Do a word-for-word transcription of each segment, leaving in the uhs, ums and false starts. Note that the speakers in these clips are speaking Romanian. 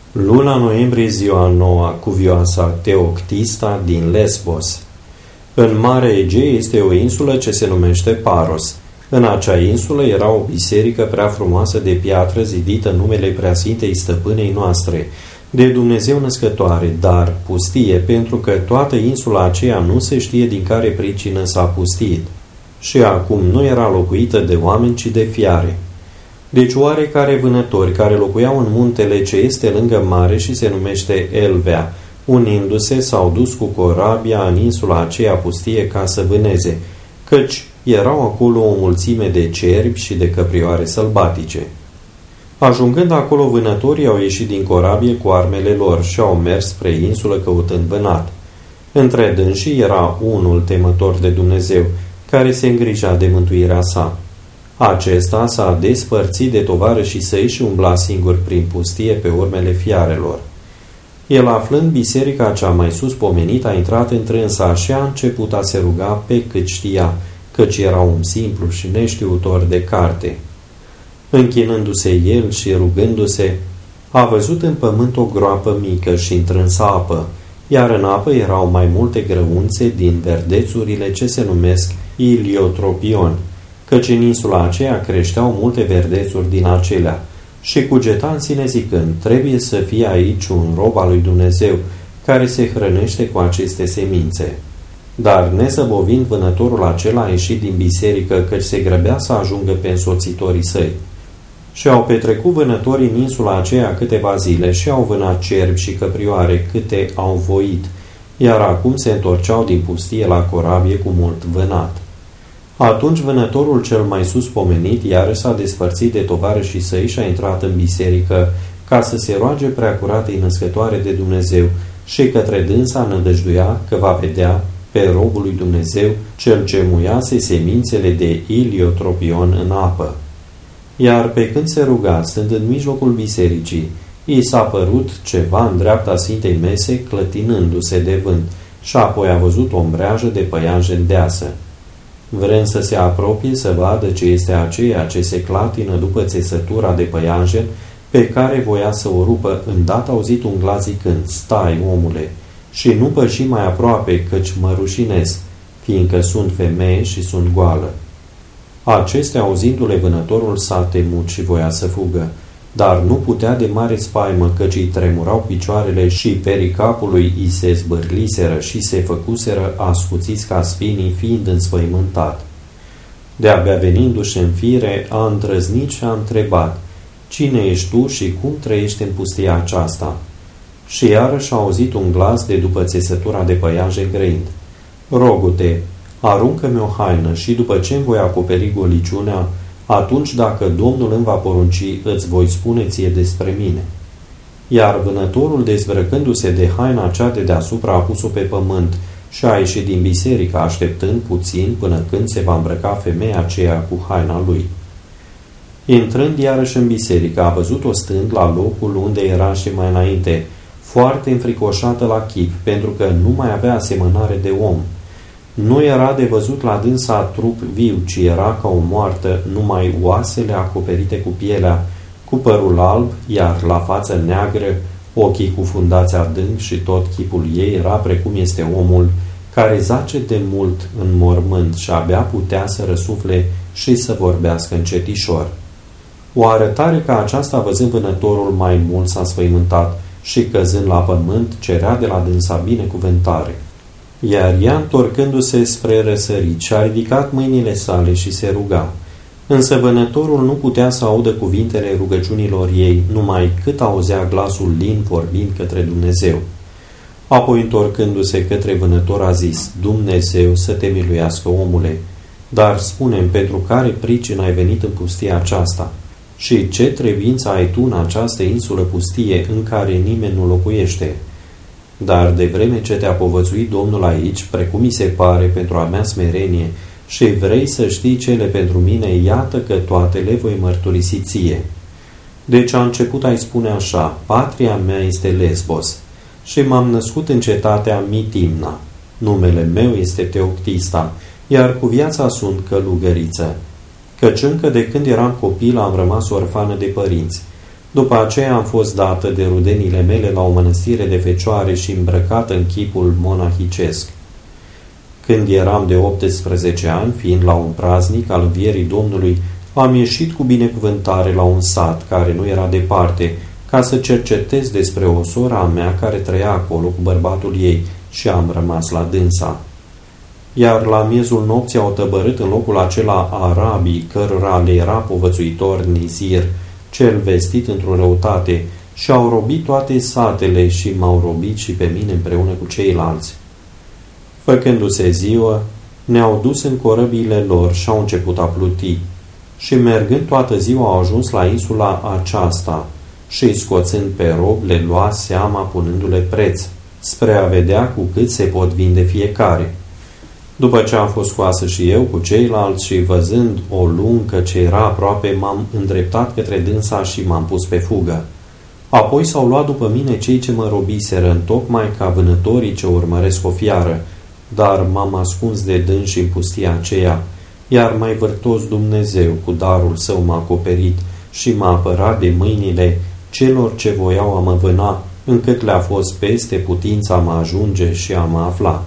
Luna noiembrie, ziua noua, cuvioasa Teoctista din Lesbos. În Marea Egee este o insulă ce se numește Paros. În acea insulă era o biserică prea frumoasă de piatră zidită în numele Preasfintei Stăpânei noastre, de Dumnezeu născătoare, dar pustie, pentru că toată insula aceea nu se știe din care pricină s-a pustit. Și acum nu era locuită de oameni, ci de fiare. Deci oarecare vânători care locuiau în muntele ce este lângă mare și se numește Elvea, unindu-se, s-au dus cu corabia în insula aceea pustie ca să vâneze, căci erau acolo o mulțime de cerbi și de căprioare sălbatice. Ajungând acolo, vânătorii au ieșit din corabie cu armele lor și au mers spre insulă căutând vânat. Între dânsii era unul temător de Dumnezeu, care se îngrija de mântuirea sa. Acesta s-a despărțit de tovarășii săi și umbla singur prin pustie pe urmele fiarelor. El, aflând biserica cea mai sus pomenită, a intrat întrânsa și a început a se ruga pe cât știa, căci era un simplu și neștiutor de carte. Închinându-se el și rugându-se, a văzut în pământ o groapă mică și întrânsă apă, iar în apă erau mai multe grăunțe din verdețurile ce se numesc iliotropion, căci în insula aceea creșteau multe verdețuri din acelea, și cugeta în sine zicând, trebuie să fie aici un rob al lui Dumnezeu, care se hrănește cu aceste semințe. Dar nezăbovind, vânătorul acela a ieșit din biserică, căci se grăbea să ajungă pe însoțitorii săi. Și au petrecut vânătorii în insula aceea câteva zile și au vânat cerbi și căprioare câte au voit, iar acum se întorceau din pustie la corabie cu mult vânat. Atunci vânătorul cel mai sus pomenit iarăși s-a despărțit de tovarășii săi și a intrat în biserică ca să se roage preacuratei născătoare de Dumnezeu și către dânsa nădăjduia că va vedea pe robul lui Dumnezeu cel ce muiase semințele de iliotropion în apă. Iar pe când se ruga, stând în mijlocul bisericii, i s-a părut ceva în dreapta Sfintei Mese clătinându-se de vânt și apoi a văzut o mbreajă de păianjen deasă. Vrând să se apropie să vadă ce este aceea ce se clatină după țesătura de păianjen pe care voia să o rupă, îndată auzit un glas zicând, stai, omule, și nu păși mai aproape, căci mă rușinez, fiindcă sunt femeie și sunt goală. Acestea, auzindu-le, vânătorul s-a temut și voia să fugă, dar nu putea de mare spaimă, căci îi tremurau picioarele și pericapului i se zbârliseră și se făcuseră ascuțiți ca spinii, fiind înspăimântat. De-abia venindu-și în fire, a îndrăznit și a întrebat, cine ești tu și cum trăiești în pustia aceasta? Și iarăși a auzit un glas de după țesătura de păianjen grăind, rogu-te, aruncă-mi o haină și după ce îmi voi acoperi goliciunea, atunci dacă Domnul îmi va porunci, îți voi spune ție despre mine. Iar vânătorul, dezbrăcându-se de haina cea de deasupra, a pus-o pe pământ și a ieșit din biserică, așteptând puțin până când se va îmbrăca femeia aceea cu haina lui. Intrând iarăși în biserică, a văzut-o stând la locul unde era și mai înainte, foarte înfricoșată la chip, pentru că nu mai avea asemănare de om. Nu era de văzut la dânsa trup viu, ci era ca o moartă, numai oasele acoperite cu pielea, cu părul alb, iar la față neagră, ochii cufundați adânc și tot chipul ei era precum este omul, care zace de mult în mormânt și abia putea să răsufle și să vorbească încetișor. O arătare ca aceasta, văzând vânătorul, mai mult s-a spăimântat și, căzând la pământ, cerea de la dânsa binecuvântare. Iar ea, întorcându-se spre răsărit, și-a ridicat mâinile sale și se ruga. Însă vânătorul nu putea să audă cuvintele rugăciunilor ei, numai cât auzea glasul lin vorbind către Dumnezeu. Apoi, întorcându-se către vânător, a zis, Dumnezeu să te miluiască, omule, dar spune-mi pentru care pricină ai venit în pustia aceasta și ce trebuință ai tu în această insulă pustie în care nimeni nu locuiește. Dar de vreme ce te-a povățuit Domnul aici, precum mi se pare pentru a mea smerenie, și vrei să știi cele pentru mine, iată că toate le voi mărturisi ție. Deci a început a-i spune așa, patria mea este Lesbos și m-am născut în cetatea Mitimna. Numele meu este Teoctista, iar cu viața sunt călugăriță. Căci încă de când eram copil am rămas orfană de părinți. După aceea am fost dată de rudenile mele la o mănăstire de fecioare și îmbrăcată în chipul monahicesc. Când eram de optsprezece ani, fiind la un praznic al învierii Domnului, am ieșit cu binecuvântare la un sat care nu era departe, ca să cercetez despre o sora a mea care trăia acolo cu bărbatul ei și am rămas la dânsa. Iar la miezul nopții au tăbărât în locul acela arabii, cărora le era povățuitor Nizir, cel vestit într-o răutate, și au robit toate satele și m-au robit și pe mine împreună cu ceilalți. Făcându-se ziua, ne-au dus în corăbiile lor și au început a pluti. Și mergând toată ziua au ajuns la insula aceasta și, scoțând pe rob, le lua seama punându-le preț, spre a vedea cu cât se pot vinde fiecare. După ce am fost scoasă și eu cu ceilalți și văzând o luncă ce era aproape, m-am îndreptat către dânsa și m-am pus pe fugă. Apoi s-au luat după mine cei ce mă robiseră, întocmai ca vânătorii ce urmăresc o fiară, dar m-am ascuns de dânsi în pustia aceea, iar mai vârtos Dumnezeu cu darul său m-a acoperit și m-a apărat de mâinile celor ce voiau a mă vâna, încât le-a fost peste putința a mă ajunge și a mă afla.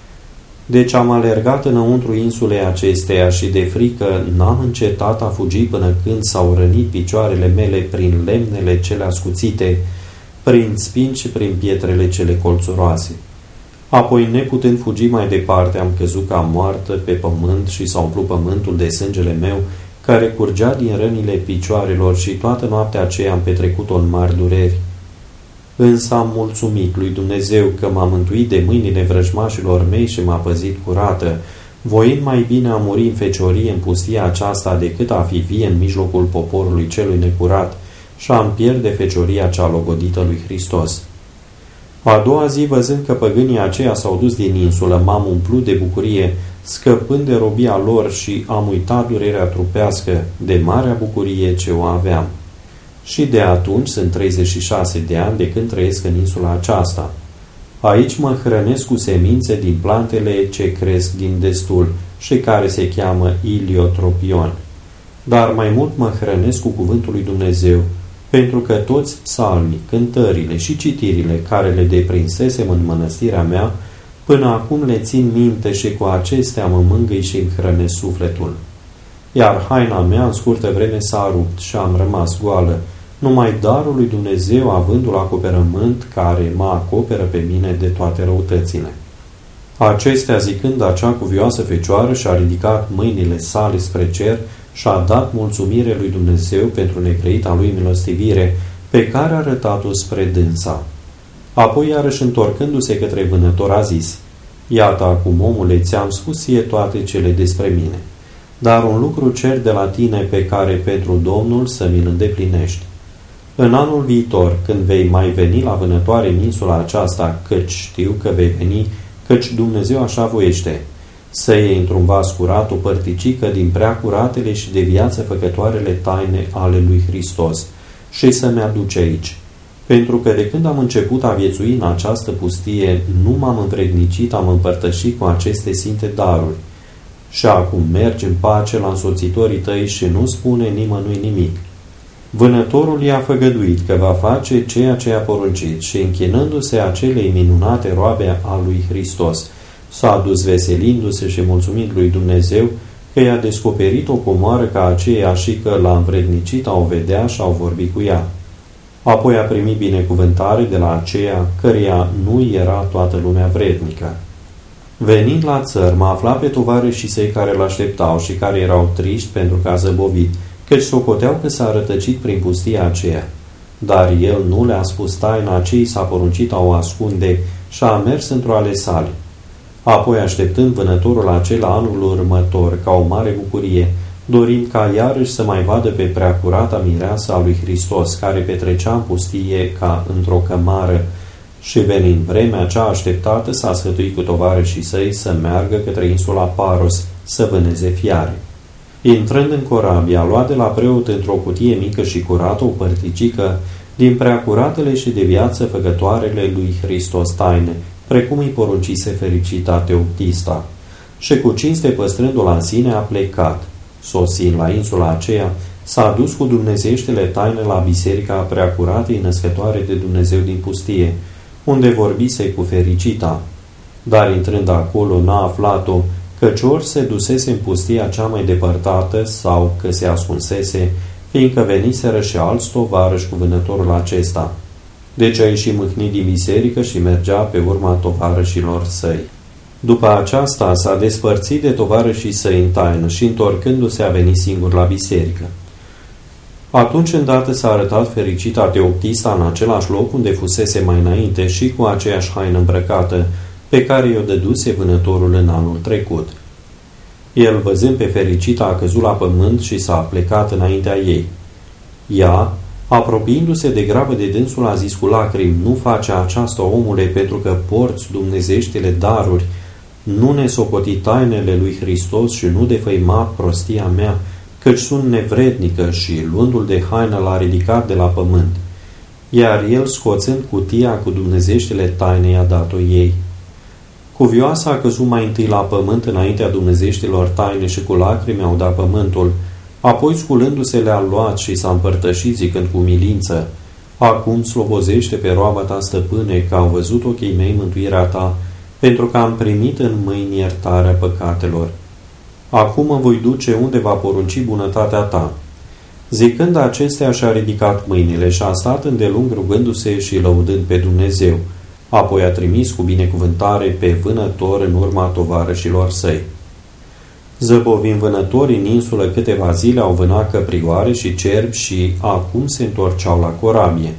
Deci am alergat înăuntru insulei acesteia și de frică n-am încetat a fugi până când s-au rănit picioarele mele prin lemnele cele ascuțite, prin spini și prin pietrele cele colțuroase. Apoi, neputând fugi mai departe, am căzut ca moartă pe pământ și s-a umplut pământul de sângele meu, care curgea din rănile picioarelor, și toată noaptea aceea am petrecut-o în mari dureri. Însă am mulțumit lui Dumnezeu că m-a mântuit de mâinile vrăjmașilor mei și m-a păzit curată, voind mai bine a muri în feciorie în pustia aceasta decât a fi vie în mijlocul poporului celui necurat și a-mi pierde fecioria cea logodită lui Hristos. A doua zi, văzând că păgânii aceia s-au dus din insulă, m-am umplut de bucurie, scăpând de robia lor, și am uitat durerea trupească de marea bucurie ce o aveam. Și de atunci sunt treizeci și șase de ani de când trăiesc în insula aceasta. Aici mă hrănesc cu semințe din plantele ce cresc din destul și care se cheamă iliotropion. Dar mai mult mă hrănesc cu cuvântul lui Dumnezeu, pentru că toți psalmii, cântările și citirile care le deprinsesem în mănăstirea mea, până acum le țin minte și cu acestea mă mângâi și îmi hrănesc sufletul. Iar haina mea în scurtă vreme s-a rupt și am rămas goală, numai darul lui Dumnezeu avându-l acoperământ care mă acoperă pe mine de toate răutățile. Acestea, zicând, acea cuvioasă fecioară și-a ridicat mâinile sale spre cer și a dat mulțumire lui Dumnezeu pentru negrăita lui milostivire pe care a arătat-o spre dânsa. Apoi, iarăși întorcându-se către vânător, a zis: Iată acum, omule, ți-am spus ție toate cele despre mine, dar un lucru cer de la tine pe care pentru Domnul să mi-l îndeplinești. În anul viitor, când vei mai veni la vânătoare în insula aceasta, căci știu că vei veni, căci Dumnezeu așa voiește, să iei într-un vas curat o părticică din prea curatele și de viață făcătoarele taine ale lui Hristos și să-mi aduci aici. Pentru că de când am început a viețui în această pustie, nu m-am învrednicit, am împărtășit cu aceste sfinte daruri. Și acum mergi în pace la însoțitorii tăi și nu spune nimănui nimic. Vânătorul i-a făgăduit că va face ceea ce i-a poruncit și, închinându-se acelei minunate roabe a lui Hristos, s-a dus veselindu-se și mulțumind lui Dumnezeu că i-a descoperit o comoară ca aceea și că l-a învrednicit a o vedea și au vorbit cu ea. Apoi a primit binecuvântare de la aceea căreia nu era toată lumea vrednică. Venind la țăr, m-a aflat pe tovarășii săi care l-așteptau și care erau triști pentru că a zăbovit, căci socoteau că s-a rătăcit prin pustia aceea. Dar el nu le-a spus taina ce i s-a poruncit a o ascunde și a mers într-o ale sale. Apoi, așteptând vânătorul acela anul următor ca o mare bucurie, dorind ca iarăși să mai vadă pe preacurata mireasă a lui Hristos, care petrecea în pustie ca într-o cămară, și venind vremea cea așteptată, s-a sfătuit cu tovarășii săi să meargă către insula Paros să vâneze fiare. Intrând în corabie, a luat de la preot într-o cutie mică și curată o părticică din preacuratele și de viață făcătoarele lui Hristos taine, precum îi poruncise fericita Teoctista. Și cu cinste păstrându-l în sine a plecat. Sosind la insula aceea, s-a dus cu dumnezeieștile taine la biserica preacuratei născătoare de Dumnezeu din pustie, unde vorbise cu Fericita. Dar intrând acolo n-a aflat-o, căci ori se dusese în pustia cea mai depărtată sau că se ascunsese, fiindcă veniseră și alți tovarăși cu vânătorul acesta. Deci a ieșit mâhnit din biserică și mergea pe urma tovarășilor săi. După aceasta s-a despărțit de tovarășii săi în taină și întorcându-se a venit singur la biserică. Atunci îndată s-a arătat Fericita Teoctista în același loc unde fusese mai înainte și cu aceeași haină îmbrăcată, pe care i-o dăduse vânătorul în anul trecut. El, văzând pe Fericita, a căzut la pământ și s-a plecat înaintea ei. Ea, apropiindu-se de grabă de dânsul, a zis cu lacrimi: nu face aceasta, omule, pentru că porți dumnezeieștile daruri, nu ne socoti tainele lui Hristos și nu defăima prostia mea, căci sunt nevrednică, și luându-l de haină l-a ridicat de la pământ. Iar el, scoțând cutia cu dumnezeieștile taine, i-a dat-o ei. Cuvioasa a căzut mai întâi la pământ înaintea dumnezeieștilor taine și cu lacrimi au dat pământul, apoi sculându-se le-a luat și s-a împărtășit zicând cu milință: acum slobozește pe roaba ta, stăpâne, că au văzut ochii mei mântuirea ta, pentru că am primit în mâini iertarea păcatelor. Acum mă voi duce unde va porunci bunătatea ta. Zicând acestea, și-a ridicat mâinile și a stat îndelung rugându-se și lăudând pe Dumnezeu. Apoi a trimis cu binecuvântare pe vânător în urma tovarășilor săi. Zăbovind vânătorii în insulă câteva zile, au vânat căprioare și cerbi și acum se întorceau la corabie.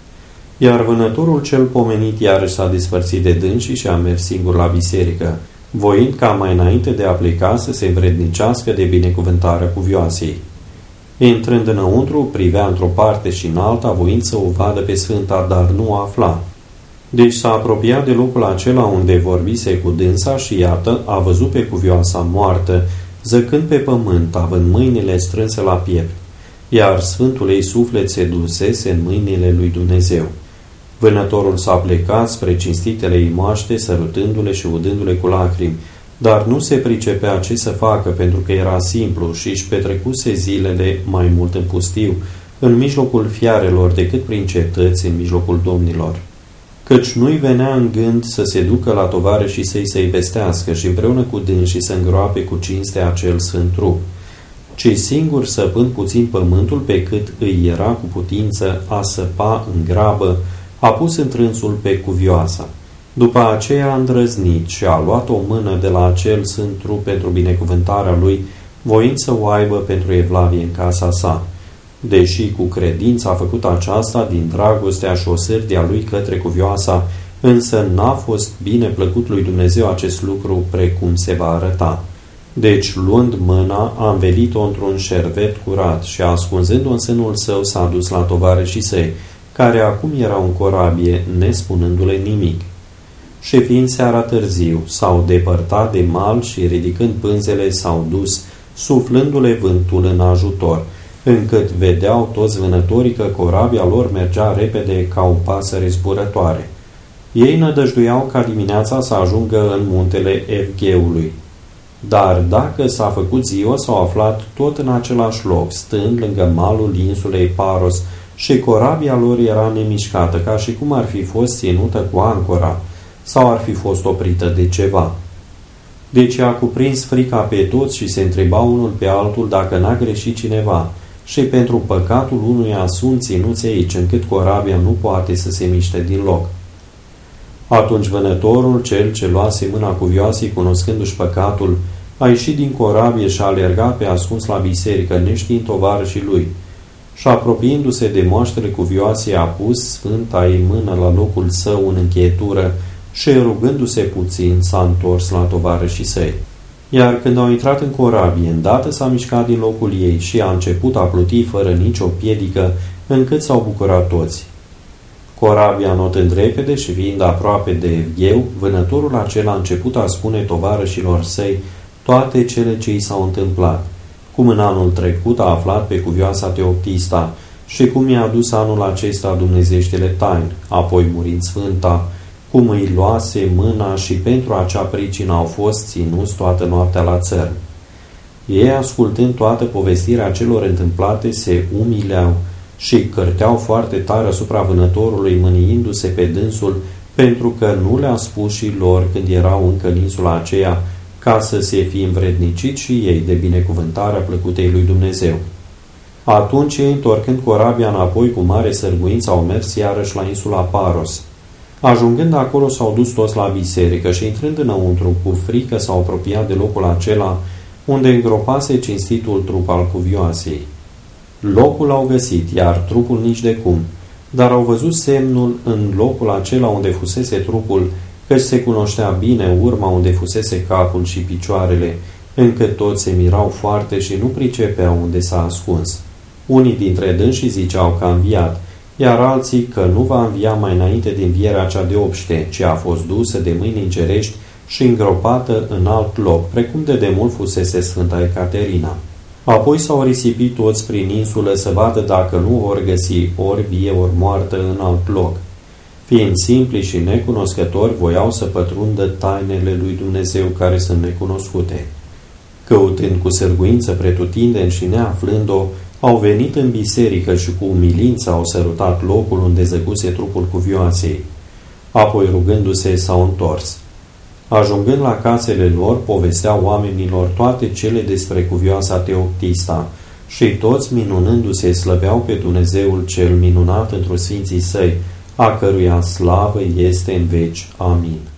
Iar vânătorul cel pomenit iarăși s-a despărțit de dânsii și a mers singur la biserică, voind ca mai înainte de a pleca să se învrednicească de binecuvântarea cuvioasei. Intrând înăuntru, privea într-o parte și în alta, voind să o vadă pe Sfânta, dar nu o afla. Deci s-a apropiat de locul acela unde vorbise cu dânsa și iată, a văzut pe cuvioasa moartă, zăcând pe pământ, având mâinile strânse la piept, iar sfântul ei suflet se dusese în mâinile lui Dumnezeu. Vânătorul s-a plecat spre cinstitele ei moaște, sărutându-le și udându-le cu lacrimi, dar nu se pricepea ce să facă, pentru că era simplu și își petrecuse zilele mai mult în pustiu, în mijlocul fiarelor, decât prin cetăți în mijlocul domnilor. Căci nu-i venea în gând să se ducă la tovarășii săi să-i vestească și împreună cu dânsii să îngroape cu cinste acel sfânt trup, ci singur săpând puțin pământul pe cât îi era cu putință, a săpa în grabă, a pus întrânsul pe cuvioasa. După aceea a îndrăznit și a luat o mână de la acel sfânt trup pentru binecuvântarea lui, voind să o aibă pentru evlavie în casa sa. Deși cu credință a făcut aceasta din dragostea și osârdia lui către cuvioasa, însă n-a fost bine plăcut lui Dumnezeu acest lucru precum se va arăta. Deci, luând mâna, a învelit-o într-un șervet curat și, ascunzând-o în sânul său, s-a dus la tovarășii săi, care acum erau în corabie, nespunându-le nimic. Și fiind seara târziu, s-au depărtat de mal și, ridicând pânzele, s-au dus, suflându-le vântul în ajutor, încât vedeau toți vânătorii că corabia lor mergea repede ca o pasăre zburătoare. Ei nădăjduiau ca dimineața să ajungă în muntele Evgheului. Dar dacă s-a făcut ziua, s-au aflat tot în același loc, stând lângă malul insulei Paros, și corabia lor era nemișcată, ca și cum ar fi fost ținută cu ancora, sau ar fi fost oprită de ceva. Deci a cuprins frica pe toți și se întreba unul pe altul dacă n-a greșit cineva, și pentru păcatul unuia sunt ținuți aici, încât corabia nu poate să se miște din loc. Atunci vânătorul, cel ce luase mâna cuvioasei, cunoscându-și păcatul, a ieșit din corabie și a alergat pe ascuns la biserică, neștiind tovarășii lui. Și apropiindu-se de moaștele cuvioasei, a pus sfânta ei mână la locul său în încheietură și, rugându-se puțin, s-a întors la tovarășii săi. Iar când au intrat în corabie, îndată s-a mișcat din locul ei și a început a pluti fără nicio piedică, încât s-au bucurat toți. Corabia notând repede și fiind aproape de Evgheu, vânătorul acela a început a spune tovarășilor săi toate cele ce i s-au întâmplat, cum în anul trecut a aflat pe cuvioasa Teoctista și cum i-a adus anul acesta dumnezeieștile taine, apoi murind sfânta, cum îi luase mâna și pentru acea pricină au fost ținuți toată noaptea la țărm. Ei, ascultând toată povestirea celor întâmplate, se umileau și cârteau foarte tare asupra vânătorului, mâniindu-se pe dânsul, pentru că nu le-a spus și lor când erau încă în insula aceea, ca să se fi învrednicit și ei de binecuvântarea plăcutei lui Dumnezeu. Atunci ei, întorcând corabia înapoi cu mare sârguință, au mers iarăși la insula Paros. Ajungând acolo, s-au dus toți la biserică și, intrând înăuntru, cu frică s-au apropiat de locul acela unde îngropase cinstitul trup al cuvioasei. Locul au găsit, iar trupul nici de cum, dar au văzut semnul în locul acela unde fusese trupul, căci se cunoștea bine urma unde fusese capul și picioarele, încât toți se mirau foarte și nu pricepeau unde s-a ascuns. Unii dintre dânsii ziceau că a înviat, iar alții că nu va învia mai înainte de învierea cea de obște, ci a fost dusă de mâini îngerești și îngropată în alt loc, precum de demult fusese Sfânta Ecaterina. Apoi s-au risipit toți prin insulă să vadă dacă nu vor găsi ori vie, ori moartă în alt loc. Fiind simpli și necunoscători, voiau să pătrundă tainele lui Dumnezeu care sunt necunoscute. Căutând cu sârguință pretutindeni și neaflând-o, au venit în biserică și cu umilință au sărutat locul unde zăcuse trupul cuvioasei. Apoi, rugându-se, s-au întors. Ajungând la casele lor, povesteau oamenilor toate cele despre cuvioasa Teoctista și toți, minunându-se, slăveau pe Dumnezeul cel minunat într-o sfinții săi, a căruia slavă este în veci. Amin.